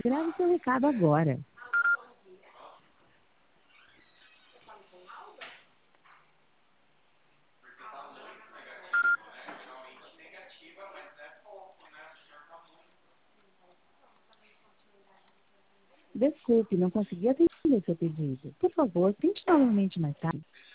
Escreve seu recado agora. Desculpe, não consegui atender seu pedido. Por favor, tente novamente mais tarde.